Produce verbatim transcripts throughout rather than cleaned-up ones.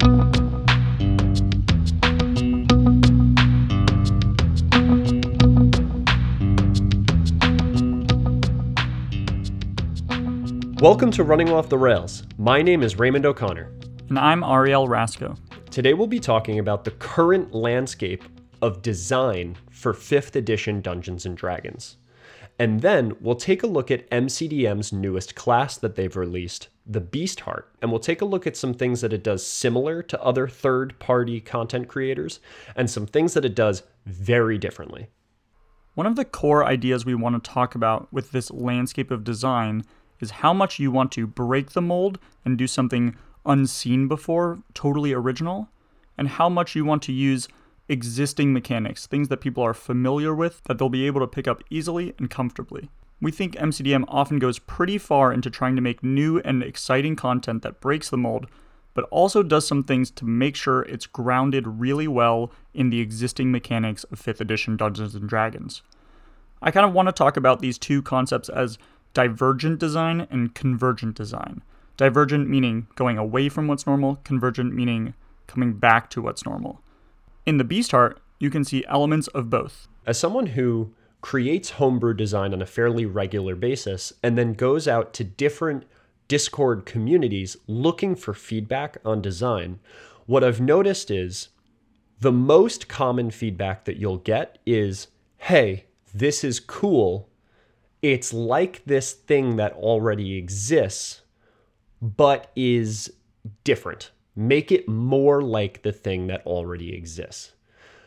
Welcome to Running Off the Rails. My name is Raymond O'Connor. And I'm Ariel Rasco. Today we'll be talking about the current landscape of design for fifth edition Dungeons and Dragons. And then we'll take a look at M C D M's newest class that they've released, the Beastheart, and we'll take a look at some things that it does similar to other third-party content creators, and some things that it does very differently. One of the core ideas we want to talk about with this landscape of design is how much you want to break the mold and do something unseen before, totally original, and how much you want to use existing mechanics, things that people are familiar with, that they'll be able to pick up easily and comfortably. We think M C D M often goes pretty far into trying to make new and exciting content that breaks the mold, but also does some things to make sure it's grounded really well in the existing mechanics of fifth edition Dungeons and Dragons. I kind of want to talk about these two concepts as divergent design and convergent design. Divergent meaning going away from what's normal, convergent meaning coming back to what's normal. In the Beastheart, you can see elements of both. As someone who creates homebrew design on a fairly regular basis and then goes out to different Discord communities looking for feedback on design, what I've noticed is the most common feedback that you'll get is, hey, this is cool. It's like this thing that already exists, but is different. Make it more like the thing that already exists.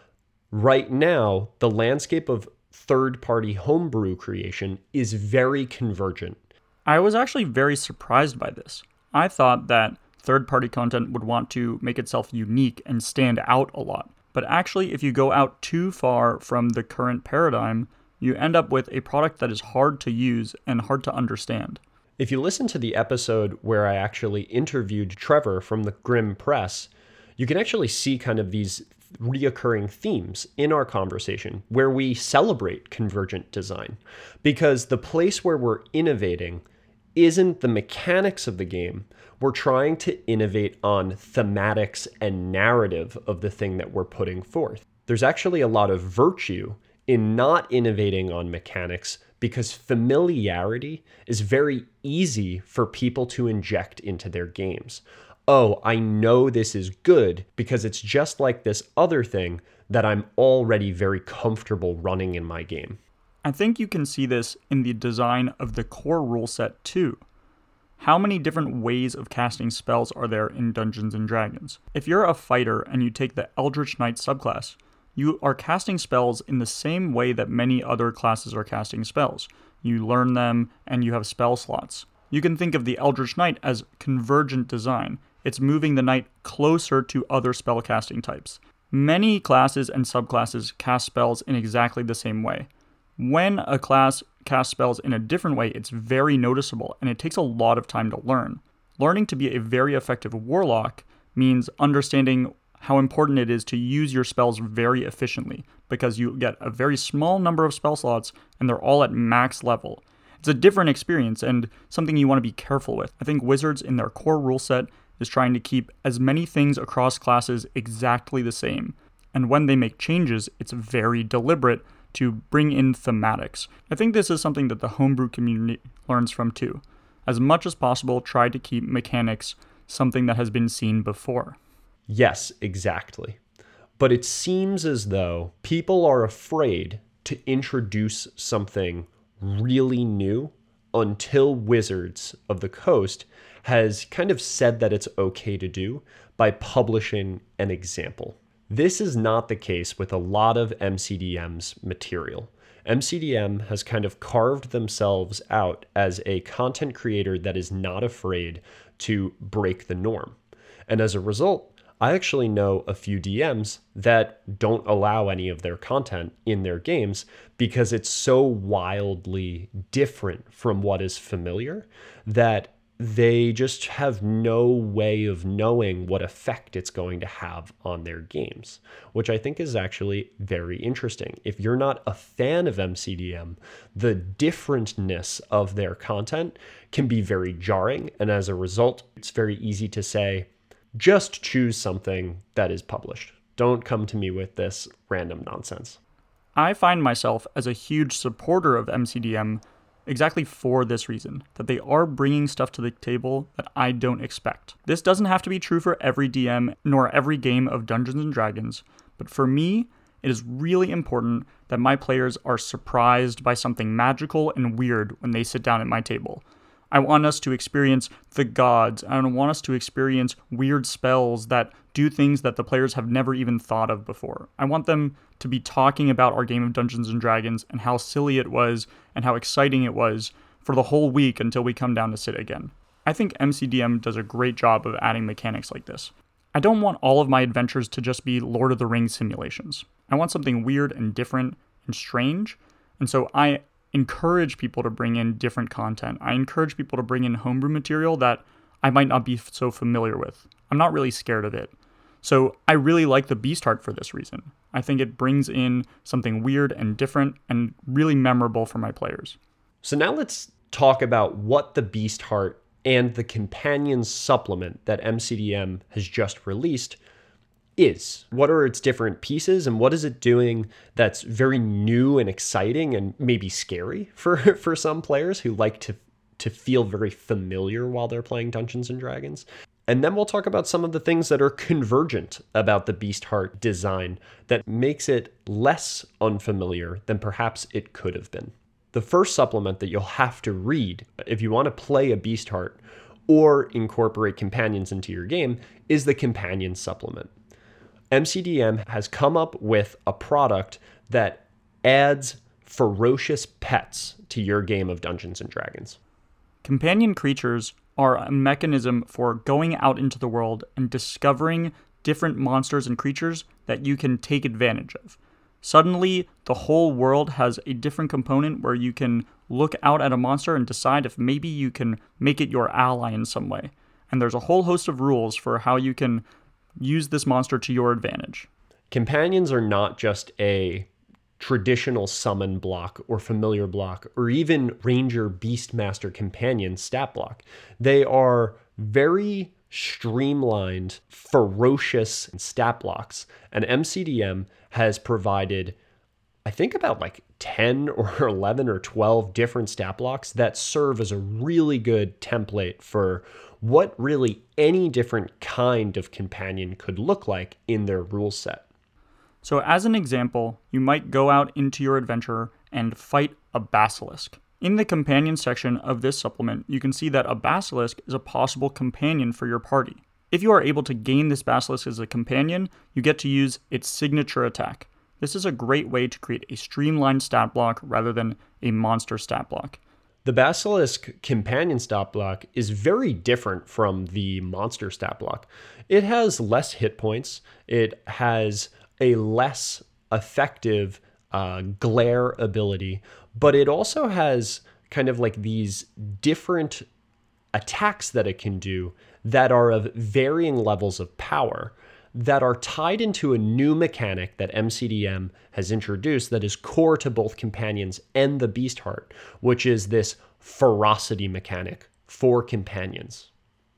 Right now, the landscape of third-party homebrew creation is very convergent. I was actually very surprised by this. I thought that third-party content would want to make itself unique and stand out a lot. But actually, if you go out too far from the current paradigm, you end up with a product that is hard to use and hard to understand. If you listen to the episode where I actually interviewed Trevor from the Grimm Press, you can actually see kind of these reoccurring themes in our conversation where we celebrate convergent design. Because the place where we're innovating isn't the mechanics of the game. We're trying to innovate on thematics and narrative of the thing that we're putting forth. There's actually a lot of virtue in not innovating on mechanics because familiarity is very easy for people to inject into their games. Oh, I know this is good because it's just like this other thing that I'm already very comfortable running in my game. I think you can see this in the design of the core rule set too. How many different ways of casting spells are there in Dungeons and Dragons? If you're a fighter and you take the Eldritch Knight subclass, you are casting spells in the same way that many other classes are casting spells. You learn them and you have spell slots. You can think of the Eldritch Knight as convergent design. It's moving the knight closer to other spell casting types. Many classes and subclasses cast spells in exactly the same way. When a class casts spells in a different way, it's very noticeable and it takes a lot of time to learn. Learning to be a very effective warlock means understanding how important it is to use your spells very efficiently because you get a very small number of spell slots and they're all at max level. It's a different experience and something you want to be careful with. I think Wizards in their core rule set is trying to keep as many things across classes exactly the same. And when they make changes, it's very deliberate to bring in thematics. I think this is something that the homebrew community learns from too. As much as possible, try to keep mechanics something that has been seen before. Yes, exactly. But it seems as though people are afraid to introduce something really new until Wizards of the Coast has kind of said that it's okay to do by publishing an example. This is not the case with a lot of M C D M's material. M C D M has kind of carved themselves out as a content creator that is not afraid to break the norm. And as a result, I actually know a few D Ms that don't allow any of their content in their games because it's so wildly different from what is familiar that they just have no way of knowing what effect it's going to have on their games, which I think is actually very interesting. If you're not a fan of M C D M, the differentness of their content can be very jarring, and as a result, it's very easy to say, just choose something that is published. Don't come to me with this random nonsense. I find myself as a huge supporter of M C D M exactly for this reason, that they are bringing stuff to the table that I don't expect. This doesn't have to be true for every D M nor every game of Dungeons and Dragons, but for me, it is really important that my players are surprised by something magical and weird when they sit down at my table. I want us to experience the gods. I want us to experience weird spells that do things that the players have never even thought of before. I want them to be talking about our game of Dungeons and Dragons and how silly it was and how exciting it was for the whole week until we come down to sit again. I think M C D M does a great job of adding mechanics like this. I don't want all of my adventures to just be Lord of the Rings simulations. I want something weird and different and strange, and so I encourage people to bring in different content. I encourage people to bring in homebrew material that I might not be so familiar with. I'm not really scared of it. So I really like the Beast Heart for this reason. I think it brings in something weird and different and really memorable for my players. So now let's talk about what the Beast Heart and the companion supplement that M C D M has just released is. What are its different pieces and what is it doing that's very new and exciting and maybe scary for, for some players who like to, to feel very familiar while they're playing Dungeons and Dragons? And then we'll talk about some of the things that are convergent about the Beast Heart design that makes it less unfamiliar than perhaps it could have been. The first supplement that you'll have to read if you want to play a Beast Heart or incorporate companions into your game is the companion supplement. M C D M has come up with a product that adds ferocious pets to your game of Dungeons and Dragons. Companion creatures are a mechanism for going out into the world and discovering different monsters and creatures that you can take advantage of. Suddenly, the whole world has a different component where you can look out at a monster and decide if maybe you can make it your ally in some way. And there's a whole host of rules for how you can use this monster to your advantage. Companions are not just a traditional summon block or familiar block or even Ranger Beastmaster companion stat block. They are very streamlined, ferocious stat blocks. And M C D M has provided, I think, about like ten or eleven or twelve different stat blocks that serve as a really good template for what really any different kind of companion could look like in their rule set. So as an example, you might go out into your adventure and fight a basilisk. In the companion section of this supplement, you can see that a basilisk is a possible companion for your party. If you are able to gain this basilisk as a companion, you get to use its signature attack. This is a great way to create a streamlined stat block rather than a monster stat block. The Basilisk companion stat block is very different from the monster stat block. It has less hit points. It has a less effective uh, glare ability, but it also has kind of like these different attacks that it can do that are of varying levels of power that are tied into a new mechanic that M C D M has introduced that is core to both companions and the Beast Heart, which is this ferocity mechanic for companions.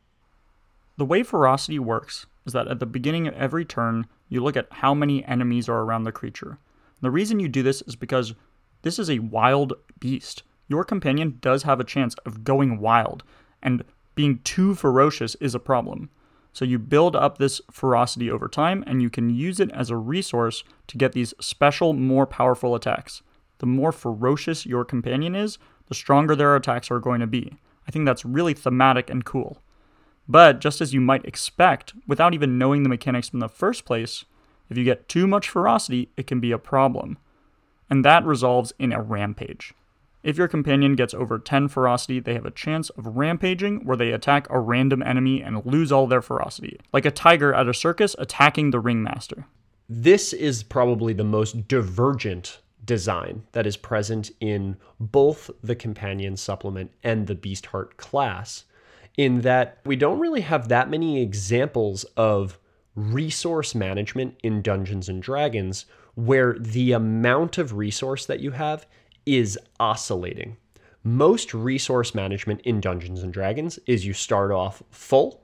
The way ferocity works is that at the beginning of every turn, you look at how many enemies are around the creature. The reason you do this is because this is a wild beast. Your companion does have a chance of going wild, and being too ferocious is a problem. So you build up this ferocity over time, and you can use it as a resource to get these special, more powerful attacks. The more ferocious your companion is, the stronger their attacks are going to be. I think that's really thematic and cool. But just as you might expect, without even knowing the mechanics in the first place, if you get too much ferocity, it can be a problem. And that resolves in a rampage. If your companion gets over ten ferocity, they have a chance of rampaging, where they attack a random enemy and lose all their ferocity, like a tiger at a circus attacking the ringmaster. This is probably the most divergent design that is present in both the companion supplement and the Beast Heart class, in that we don't really have that many examples of resource management in Dungeons and Dragons where the amount of resource that you have is oscillating. Most resource management in Dungeons and Dragons is you start off full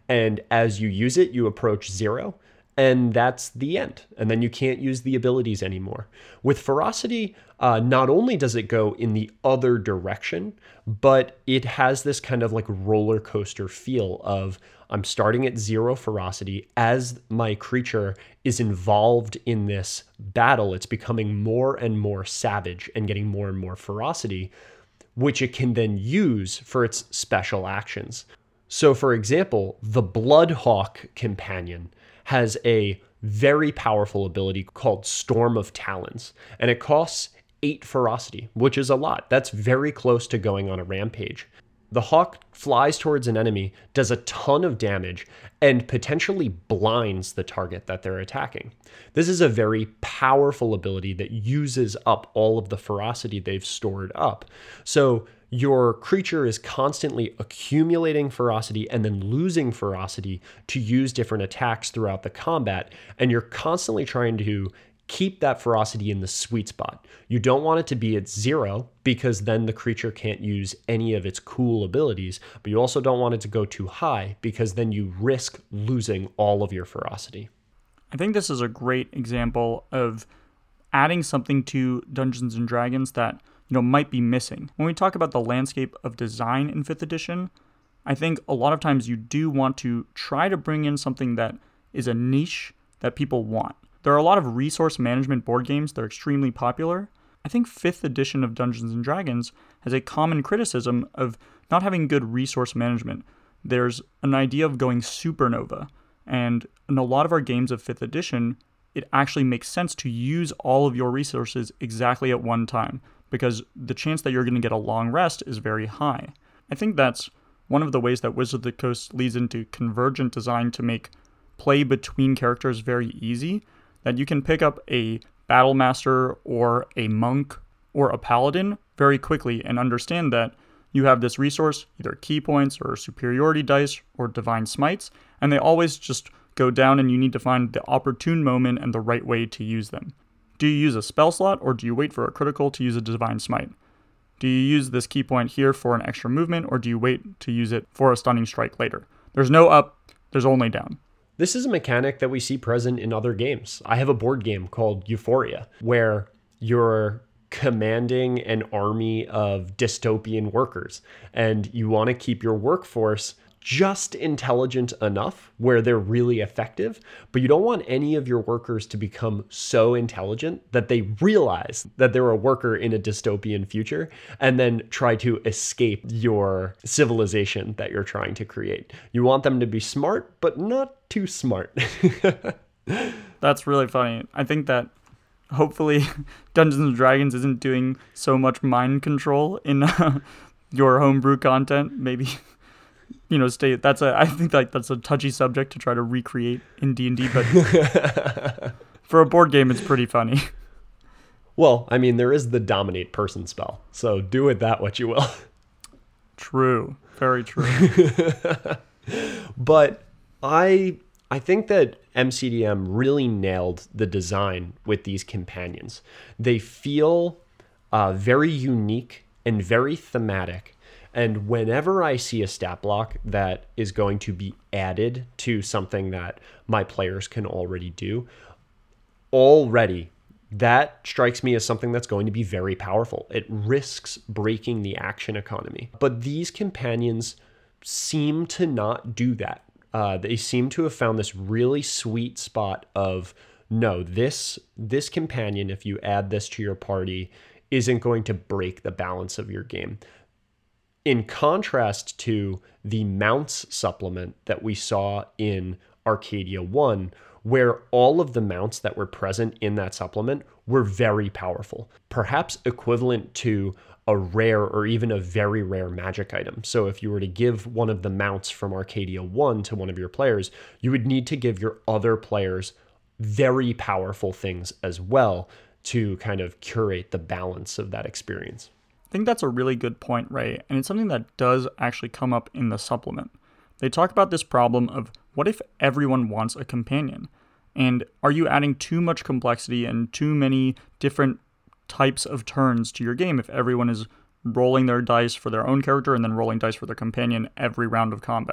And as you use it, you approach zero. And that's the end. And then you can't use the abilities anymore. With Ferocity, uh, not only does it go in the other direction, but it has this kind of like roller coaster feel of I'm starting at zero ferocity. As my creature is involved in this battle, it's becoming more and more savage and getting more and more ferocity, which it can then use for its special actions. So for example, the Bloodhawk companion has a very powerful ability called Storm of Talons, and it costs eight ferocity, which is a lot. That's very close to going on a rampage. The hawk flies towards an enemy, does a ton of damage, and potentially blinds the target that they're attacking. This is a very powerful ability that uses up all of the ferocity they've stored up. So your creature is constantly accumulating ferocity and then losing ferocity to use different attacks throughout the combat, and you're constantly trying to keep that ferocity in the sweet spot. You don't want it to be at zero because then the creature can't use any of its cool abilities, but you also don't want it to go too high because then you risk losing all of your ferocity. I think this is a great example of adding something to Dungeons and Dragons that, you know, might be missing. When we talk about the landscape of design in fifth edition, I think a lot of times you do want to try to bring in something that is a niche that people want. There are a lot of resource management board games that are extremely popular. I think fifth edition of Dungeons and Dragons has a common criticism of not having good resource management. There's an idea of going supernova, and in a lot of our games of fifth edition, it actually makes sense to use all of your resources exactly at one time, because the chance that you're going to get a long rest is very high. I think that's one of the ways that Wizards of the Coast leads into convergent design to make play between characters very easy, that you can pick up a battle master or a monk or a paladin very quickly and understand that you have this resource, either key points or superiority dice or divine smites, and they always just go down and you need to find the opportune moment and the right way to use them. Do you use a spell slot or do you wait for a critical to use a divine smite? Do you use this key point here for an extra movement or do you wait to use it for a stunning strike later? There's no up, there's only down. This is a mechanic that we see present in other games. I have a board game called Euphoria, where you're commanding an army of dystopian workers, and you want to keep your workforce just intelligent enough where they're really effective, but you don't want any of your workers to become so intelligent that they realize that they're a worker in a dystopian future and then try to escape your civilization that you're trying to create. You want them to be smart, but not too smart. That's really funny. I think that hopefully Dungeons and Dragons isn't doing so much mind control in uh, your homebrew content. Maybe you know, stay. That's a. I think like that's a touchy subject to try to recreate in D and D, but for a board game, it's pretty funny. Well, I mean, there is the dominate person spell, so do with that what you will. True, very true. But I, I think that M C D M really nailed the design with these companions. They feel uh, very unique and very thematic. And whenever I see a stat block that is going to be added to something that my players can already do, already that strikes me as something that's going to be very powerful. It risks breaking the action economy. But these companions seem to not do that. Uh, they seem to have found this really sweet spot of, no, this this companion, if you add this to your party, isn't going to break the balance of your game. In contrast to the mounts supplement that we saw in Arcadia one, where all of the mounts that were present in that supplement were very powerful, perhaps equivalent to a rare or even a very rare magic item. So if you were to give one of the mounts from Arcadia one to one of your players, you would need to give your other players very powerful things as well to kind of curate the balance of that experience. I think that's a really good point, Ray, and it's something that does actually come up in the supplement. They talk about this problem of what if everyone wants a companion? And are you adding too much complexity and too many different types of turns to your game if everyone is rolling their dice for their own character and then rolling dice for their companion every round of combat?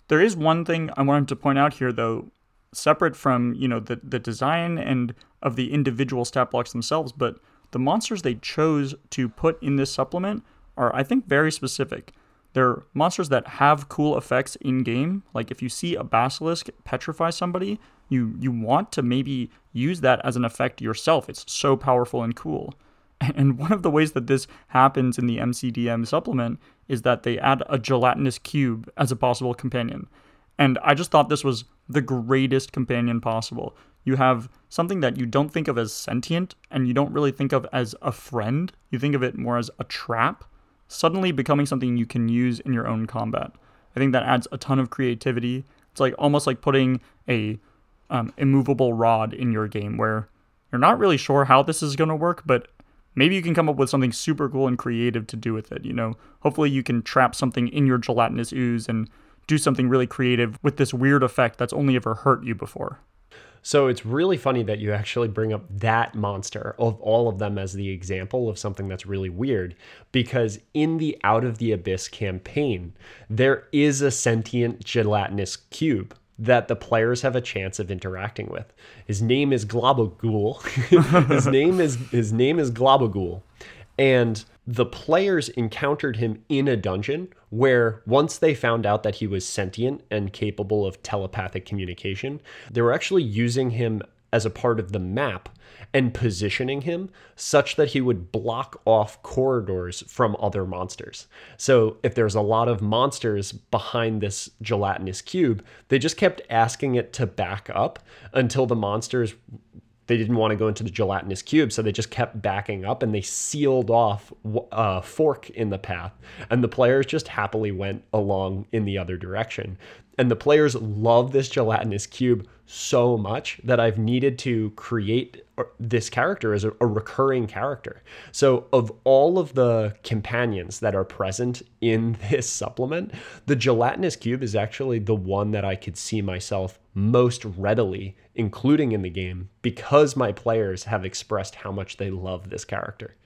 There is one thing I wanted to point out here, though, separate from, you know, the, the design and of the individual stat blocks themselves, but the monsters they chose to put in this supplement are, I think, very specific. They're monsters that have cool effects in-game. Like if you see a basilisk petrify somebody, you, you want to maybe use that as an effect yourself. It's so powerful and cool. And one of the ways that this happens in the M C D M supplement is that they add a gelatinous cube as a possible companion. And I just thought this was the greatest companion possible. You have something that you don't think of as sentient and you don't really think of as a friend. You think of it more as a trap, suddenly becoming something you can use in your own combat. I think that adds a ton of creativity. It's like almost like putting a um, immovable rod in your game where you're not really sure how this is going to work, but maybe you can come up with something super cool and creative to do with it. You know, hopefully you can trap something in your gelatinous ooze and do something really creative with this weird effect that's only ever hurt you before. So it's really funny that you actually bring up that monster of all of them as the example of something that's really weird, because in the Out of the Abyss campaign, there is a sentient gelatinous cube that the players have a chance of interacting with. His name is Globogool. his name is his name is Globogool. And the players encountered him in a dungeon where once they found out that he was sentient and capable of telepathic communication, they were actually using him as a part of the map and positioning him such that he would block off corridors from other monsters. So if there's a lot of monsters behind this gelatinous cube, they just kept asking it to back up until the monsters, they didn't want to go into the gelatinous cube, so they just kept backing up and they sealed off a fork in the path. And the players just happily went along in the other direction. And the players love this gelatinous cube so much that I've needed to create this character as a, a recurring character. So of all of the companions that are present in this supplement, the gelatinous cube is actually the one that I could see myself most readily including in the game because my players have expressed how much they love this character.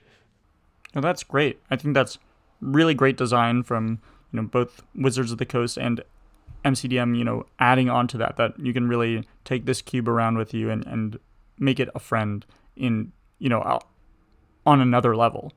Now that's great. I think that's really great design from, you know, both Wizards of the Coast and M C D M, you know, adding on to that, that you can really take this cube around with you and, and make it a friend in, you know, on another level.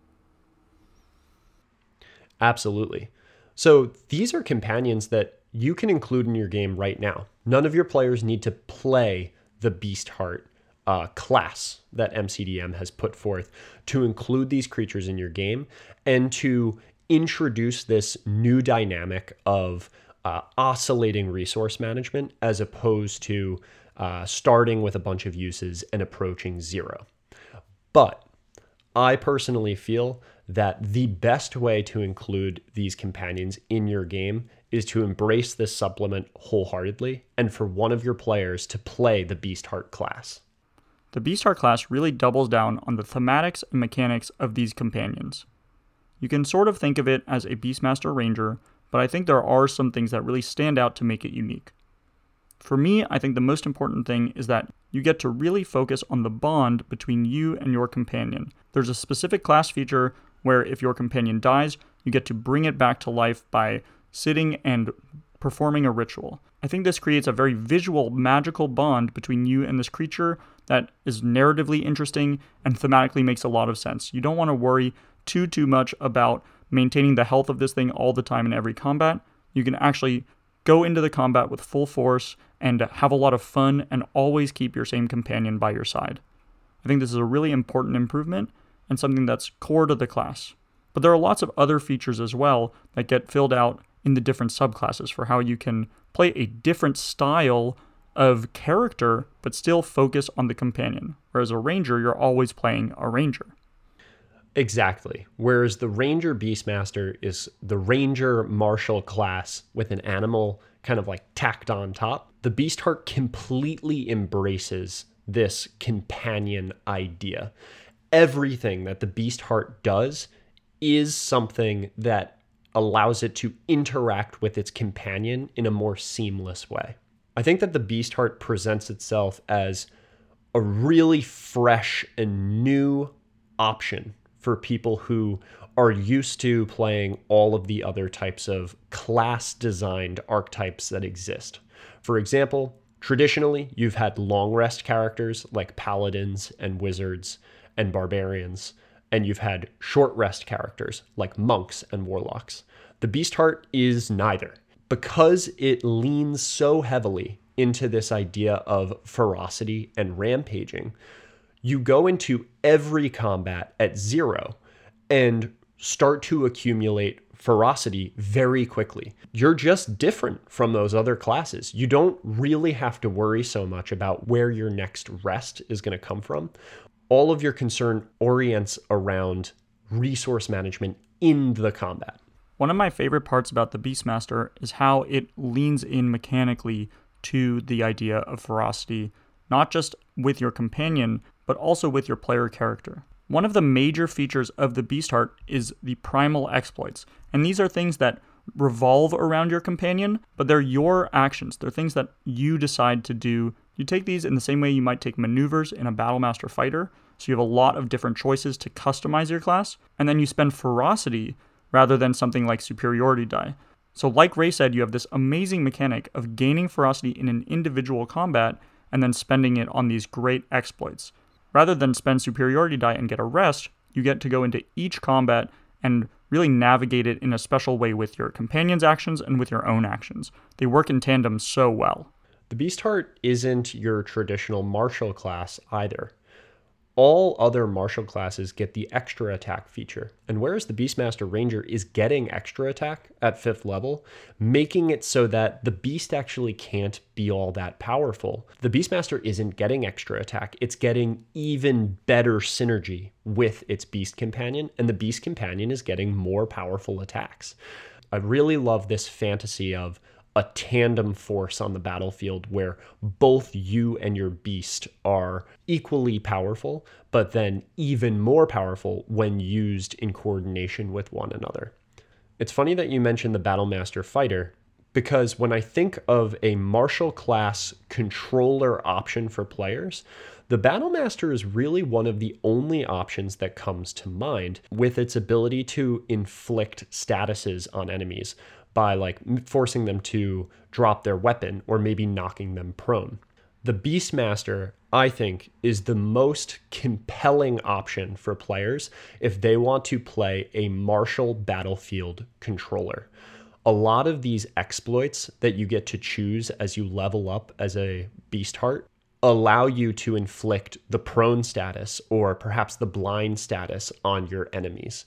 Absolutely. So these are companions that you can include in your game right now. None of your players need to play the Beastheart uh, class that M C D M has put forth to include these creatures in your game and to introduce this new dynamic of uh, oscillating resource management as opposed to uh, starting with a bunch of uses and approaching zero. But I personally feel that the best way to include these companions in your game is to embrace this supplement wholeheartedly and for one of your players to play the Beastheart class. The Beastheart class really doubles down on the thematics and mechanics of these companions. You can sort of think of it as a Beastmaster Ranger, but I think there are some things that really stand out to make it unique. For me, I think the most important thing is that you get to really focus on the bond between you and your companion. There's a specific class feature where if your companion dies, you get to bring it back to life by sitting and performing a ritual. I think this creates a very visual, magical bond between you and this creature that is narratively interesting and thematically makes a lot of sense. You don't want to worry too, too much about maintaining the health of this thing all the time in every combat. You can actually go into the combat with full force and have a lot of fun and always keep your same companion by your side. I think this is a really important improvement and something that's core to the class. But there are lots of other features as well that get filled out in the different subclasses for how you can play a different style of character but still focus on the companion. Whereas a ranger, you're always playing a ranger. Exactly. Whereas the Ranger Beastmaster is the Ranger Martial class with an animal kind of like tacked on top. The Beastheart completely embraces this companion idea. Everything that the Beastheart does is something that allows it to interact with its companion in a more seamless way. I think that the Beastheart presents itself as a really fresh and new option for people who are used to playing all of the other types of class-designed archetypes that exist. For example, traditionally, you've had long rest characters like paladins and wizards and barbarians, and you've had short rest characters like monks and warlocks. The Beastheart is neither. Because it leans so heavily into this idea of ferocity and rampaging, you go into every combat at zero and start to accumulate ferocity very quickly. You're just different from those other classes. You don't really have to worry so much about where your next rest is going to come from. All of your concern orients around resource management in the combat. One of my favorite parts about the Beastmaster is how it leans in mechanically to the idea of ferocity, not just with your companion, but also with your player character. One of the major features of the Beastheart is the primal exploits, and these are things that revolve around your companion, but they're your actions. They're things that you decide to do. You take these in the same way you might take maneuvers in a Battlemaster fighter, so you have a lot of different choices to customize your class, and then you spend ferocity rather than something like superiority die. So like Ray said, you have this amazing mechanic of gaining ferocity in an individual combat and then spending it on these great exploits. Rather than spend superiority die and get a rest, you get to go into each combat and really navigate it in a special way with your companion's actions and with your own actions. They work in tandem so well. The Beastheart isn't your traditional martial class either. All other martial classes get the extra attack feature, and whereas the Beastmaster Ranger is getting extra attack at fifth level, making it so that the beast actually can't be all that powerful, the Beastmaster isn't getting extra attack, it's getting even better synergy with its beast companion, and the beast companion is getting more powerful attacks. I really love this fantasy of a tandem force on the battlefield where both you and your beast are equally powerful, but then even more powerful when used in coordination with one another. It's funny that you mentioned the Battlemaster fighter, because when I think of a martial class controller option for players, the Battlemaster is really one of the only options that comes to mind, with its ability to inflict statuses on enemies by like forcing them to drop their weapon or maybe knocking them prone. The Beastmaster, I think, is the most compelling option for players if they want to play a martial battlefield controller. A lot of these exploits that you get to choose as you level up as a Beastheart allow you to inflict the prone status or perhaps the blind status on your enemies.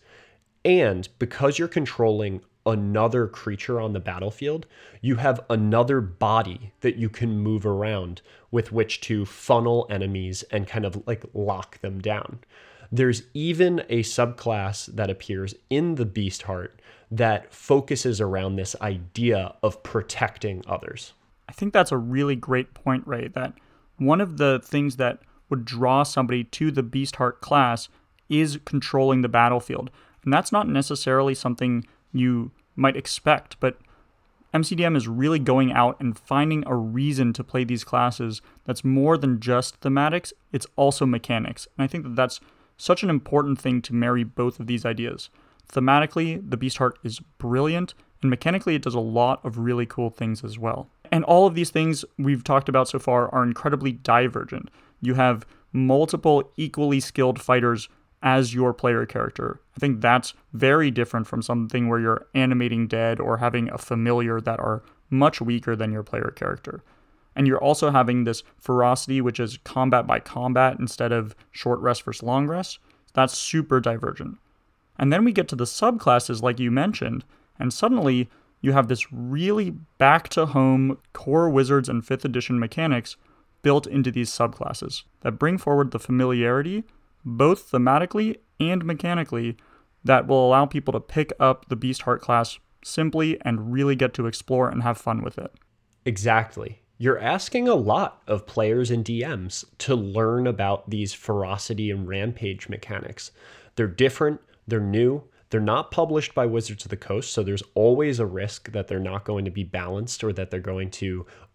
And because you're controlling another creature on the battlefield, you have another body that you can move around with which to funnel enemies and kind of like lock them down. There's even a subclass that appears in the Beastheart that focuses around this idea of protecting others. I think that's a really great point, Ray, that one of the things that would draw somebody to the Beastheart class is controlling the battlefield. And that's not necessarily something you might expect, but M C D M is really going out and finding a reason to play these classes that's more than just thematics, it's also mechanics. And I think that that's such an important thing to marry both of these ideas. Thematically, the Beastheart is brilliant, and mechanically it does a lot of really cool things as well. And all of these things we've talked about so far are incredibly divergent. You have multiple equally skilled fighters as your player character. I think that's very different from something where you're animating dead or having a familiar that are much weaker than your player character. And you're also having this ferocity, which is combat by combat instead of short rest versus long rest. That's super divergent. And then we get to the subclasses like you mentioned, and suddenly you have this really back to home core Wizards and fifth edition mechanics built into these subclasses that bring forward the familiarity both thematically and mechanically that will allow people to pick up the Beastheart class simply and really get to explore and have fun with it. Exactly. You're asking a lot of players and D Ms to learn about these ferocity and rampage mechanics. They're different, they're new, they're not published by Wizards of the Coast, so there's always a risk that they're not going to be balanced or that they're going to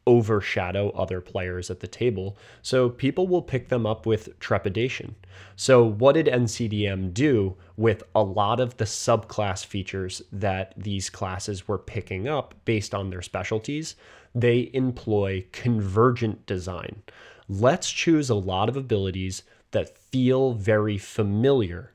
overshadow other players at the table, so people will pick them up with trepidation. So what did N C D M do with a lot of the subclass features that these classes were picking up based on their specialties? They employ convergent design. Let's choose a lot of abilities that feel very familiar,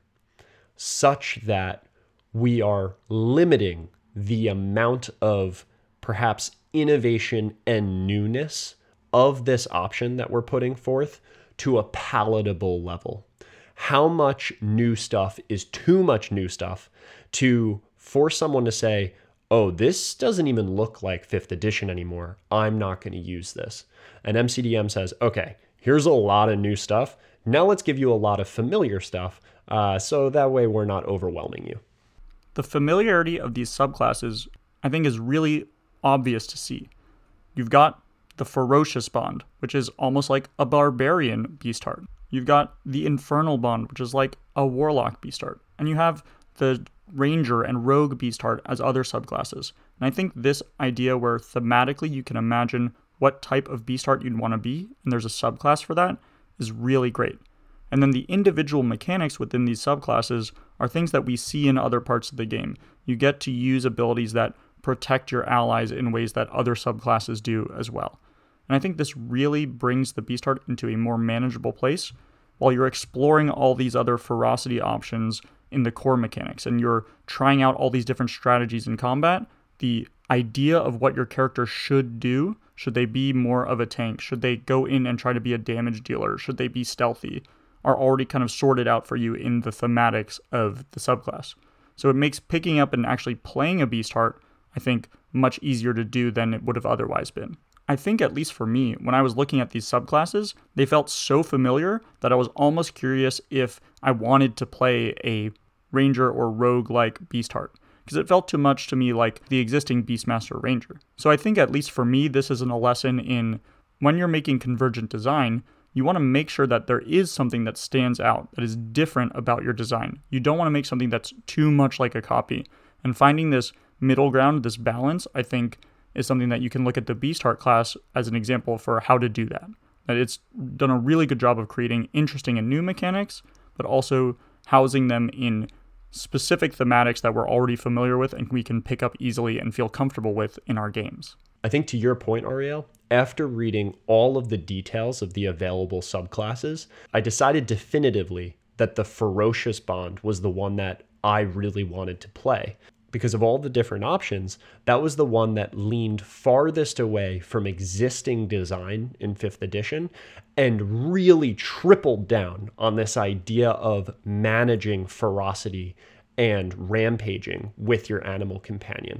such that we are limiting the amount of perhaps innovation and newness of this option that we're putting forth to a palatable level. How much new stuff is too much new stuff to force someone to say, oh, this doesn't even look like fifth edition anymore. I'm not going to use this. And M C D M says, okay, here's a lot of new stuff. Now let's give you a lot of familiar stuff, uh, so that way we're not overwhelming you. The familiarity of these subclasses, I think, is really obvious to see. You've got the Ferocious Bond, which is almost like a Barbarian Beastheart. You've got the Infernal Bond, which is like a Warlock Beastheart. And you have the Ranger and Rogue Beastheart as other subclasses. And I think this idea where thematically you can imagine what type of Beastheart you'd want to be, and there's a subclass for that, is really great. And then the individual mechanics within these subclasses are things that we see in other parts of the game. You get to use abilities that protect your allies in ways that other subclasses do as well. And I think this really brings the Beastheart into a more manageable place while you're exploring all these other ferocity options in the core mechanics and you're trying out all these different strategies in combat. The idea of what your character should do, should they be more of a tank, should they go in and try to be a damage dealer, should they be stealthy, are already kind of sorted out for you in the thematics of the subclass. So it makes picking up and actually playing a Beastheart, I think, much easier to do than it would have otherwise been. I think, at least for me, when I was looking at these subclasses, they felt so familiar that I was almost curious if I wanted to play a Ranger or Rogue-like Beastheart, because it felt too much to me like the existing Beastmaster Ranger. So I think, at least for me, this isn't a lesson in when you're making convergent design, you want to make sure that there is something that stands out, that is different about your design. You don't want to make something that's too much like a copy. And finding this middle ground, this balance, I think, is something that you can look at the Beastheart class as an example for how to do that. That it's done a really good job of creating interesting and new mechanics, but also housing them in specific thematics that we're already familiar with and we can pick up easily and feel comfortable with in our games. I think to your point, Ariel, after reading all of the details of the available subclasses, I decided definitively that the Ferocious Bond was the one that I really wanted to play. Because of all the different options, that was the one that leaned farthest away from existing design in fifth edition and really tripled down on this idea of managing ferocity and rampaging with your animal companion.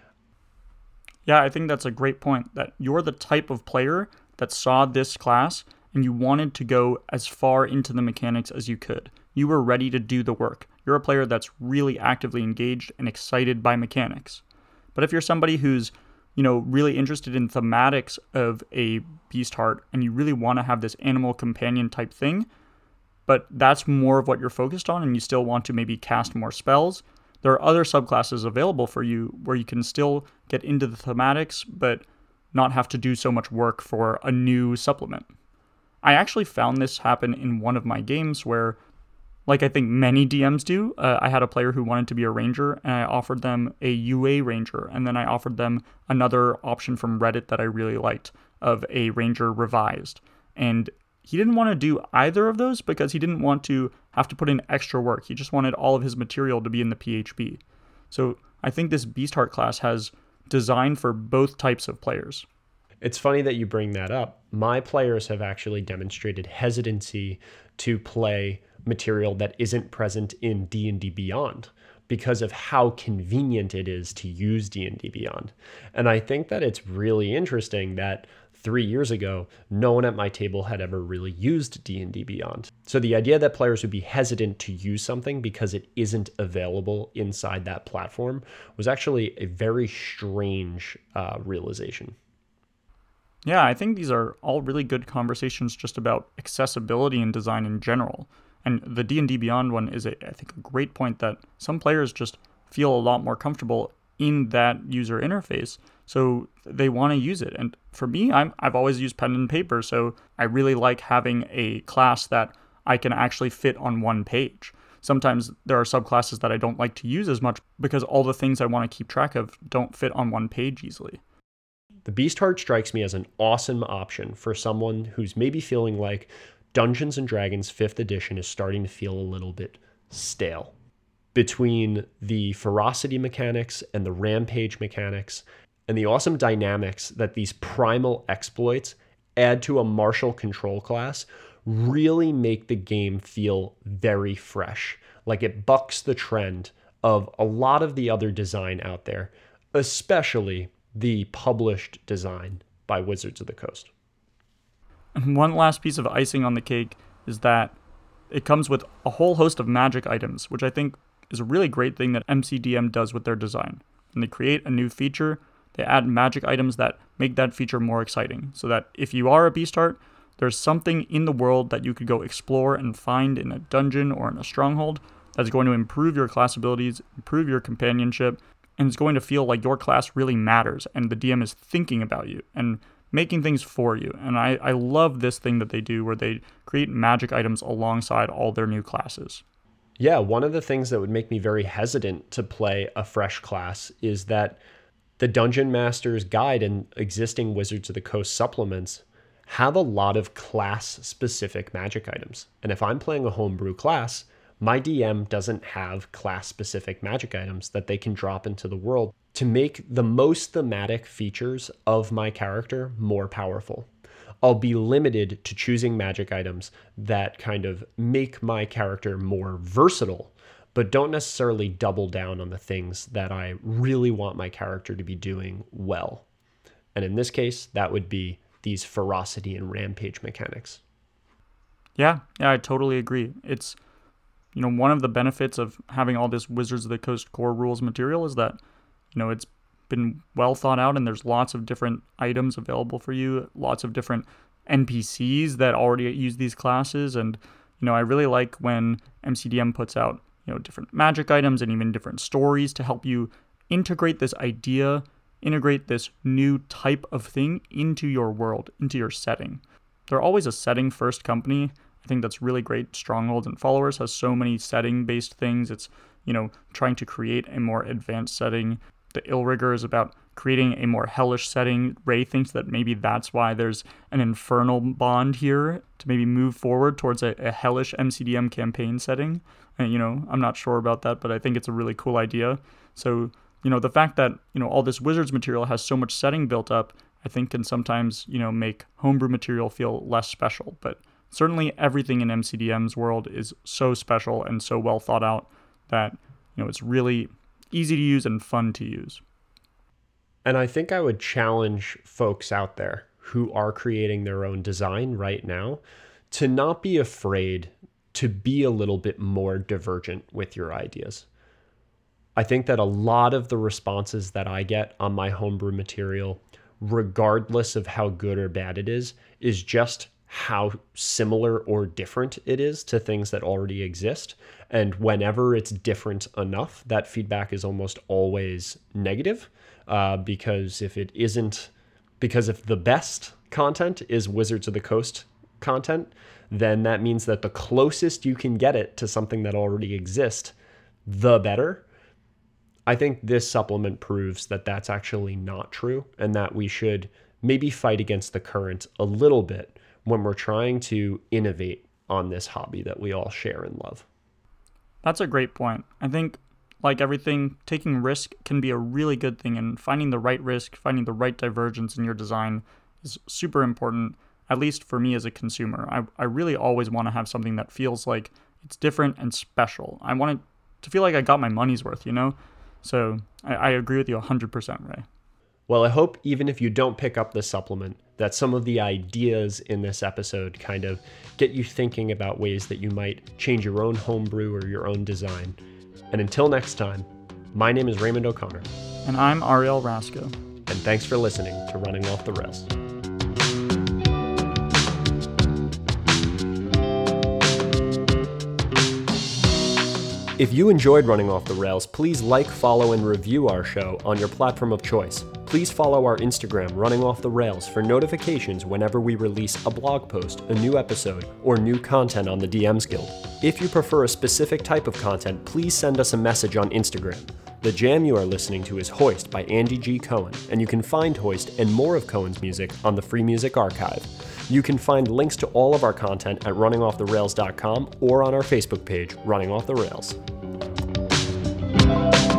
Yeah, I think that's a great point, that you're the type of player that saw this class and you wanted to go as far into the mechanics as you could. You were ready to do the work. You're a player that's really actively engaged and excited by mechanics. But if you're somebody who's, you know, really interested in thematics of a Beastheart and you really want to have this animal companion type thing, but that's more of what you're focused on and you still want to maybe cast more spells, there are other subclasses available for you where you can still get into the thematics but not have to do so much work for a new supplement. I actually found this happen in one of my games where, like I think many D Ms do, uh, I had a player who wanted to be a ranger, and I offered them a U A ranger, and then I offered them another option from Reddit that I really liked of a ranger revised. And he didn't want to do either of those because he didn't want to have to put in extra work. He just wanted all of his material to be in the P H B. So I think this Beastheart class has design for both types of players. It's funny that you bring that up. My players have actually demonstrated hesitancy to play material that isn't present in D and D Beyond because of how convenient it is to use D and D Beyond. And I think that it's really interesting that three years ago, no one at my table had ever really used D and D Beyond. So the idea that players would be hesitant to use something because it isn't available inside that platform was actually a very strange uh, realization. Yeah, I think these are all really good conversations just about accessibility and design in general. And the D and D Beyond one is, a, I think, a great point that some players just feel a lot more comfortable in that user interface. So they want to use it. And for me, I'm, I've always used pen and paper. So I really like having a class that I can actually fit on one page. Sometimes there are subclasses that I don't like to use as much because all the things I want to keep track of don't fit on one page easily. The Beastheart strikes me as an awesome option for someone who's maybe feeling like Dungeons and Dragons fifth edition is starting to feel a little bit stale. Between the ferocity mechanics and the rampage mechanics and the awesome dynamics that these primal exploits add to a martial control class really make the game feel very fresh. Like it bucks the trend of a lot of the other design out there, especially the published design by Wizards of the Coast. And one last piece of icing on the cake is that it comes with a whole host of magic items, which I think is a really great thing that M C D M does with their design. When they create a new feature, they add magic items that make that feature more exciting, so that if you are a Beastheart, there's something in the world that you could go explore and find in a dungeon or in a stronghold that's going to improve your class abilities, improve your companionship, and it's going to feel like your class really matters and the D M is thinking about you and making things for you. And I, I love this thing that they do where they create magic items alongside all their new classes. Yeah, one of the things that would make me very hesitant to play a fresh class is that the Dungeon Master's Guide and existing Wizards of the Coast supplements have a lot of class-specific magic items. And if I'm playing a homebrew class, my D M doesn't have class-specific magic items that they can drop into the world to make the most thematic features of my character more powerful. I'll be limited to choosing magic items that kind of make my character more versatile, but don't necessarily double down on the things that I really want my character to be doing well. And in this case, that would be these ferocity and rampage mechanics. Yeah, yeah, I totally agree. It's, you know, one of the benefits of having all this Wizards of the Coast core rules material is that, you know, it's been well thought out and there's lots of different items available for you, lots of different N P Cs that already use these classes. And, you know, I really like when M C D M puts out, you know, different magic items and even different stories to help you integrate this idea, integrate this new type of thing into your world, into your setting. They're always a setting first company. I think that's really great. Strongholds and Followers has so many setting based things. It's, you know, trying to create a more advanced setting. The Illrigger is about creating a more hellish setting. Ray thinks that maybe that's why there's an infernal bond here to maybe move forward towards a, a hellish M C D M campaign setting. And, you know, I'm not sure about that, but I think it's a really cool idea. So, you know, the fact that, you know, all this Wizards material has so much setting built up, I think can sometimes, you know, make homebrew material feel less special. But certainly everything in M C D M's world is so special and so well thought out that, you know, it's really easy to use and fun to use. And I think I would challenge folks out there who are creating their own design right now to not be afraid to be a little bit more divergent with your ideas. I think that a lot of the responses that I get on my homebrew material, regardless of how good or bad it is, is just how similar or different it is to things that already exist. And whenever it's different enough, that feedback is almost always negative, uh, because if it isn't, because if the best content is Wizards of the Coast content, then that means that the closest you can get it to something that already exists, the better. I think this supplement proves that that's actually not true and that we should maybe fight against the current a little bit when we're trying to innovate on this hobby that we all share and love. That's a great point. I think, like everything, taking risk can be a really good thing, and finding the right risk, finding the right divergence in your design is super important, at least for me as a consumer. I, I really always want to have something that feels like it's different and special. I want it to feel like I got my money's worth, you know? So I, I agree with you one hundred percent, Ray. Well, I hope even if you don't pick up the supplement, that some of the ideas in this episode kind of get you thinking about ways that you might change your own homebrew or your own design. And until next time, my name is Raymond O'Connor. And I'm Ariel Rasco. And thanks for listening to Running Off the Rails. If you enjoyed Running Off the Rails, please like, follow, and review our show on your platform of choice. Please follow our Instagram, Running Off the Rails, for notifications whenever we release a blog post, a new episode, or new content on the D Ms Guild. If you prefer a specific type of content, please send us a message on Instagram. The jam you are listening to is Hoist by Andy G. Cohen, and you can find Hoist and more of Cohen's music on the Free Music Archive. You can find links to all of our content at running off the rails dot com or on our Facebook page, Running Off the Rails.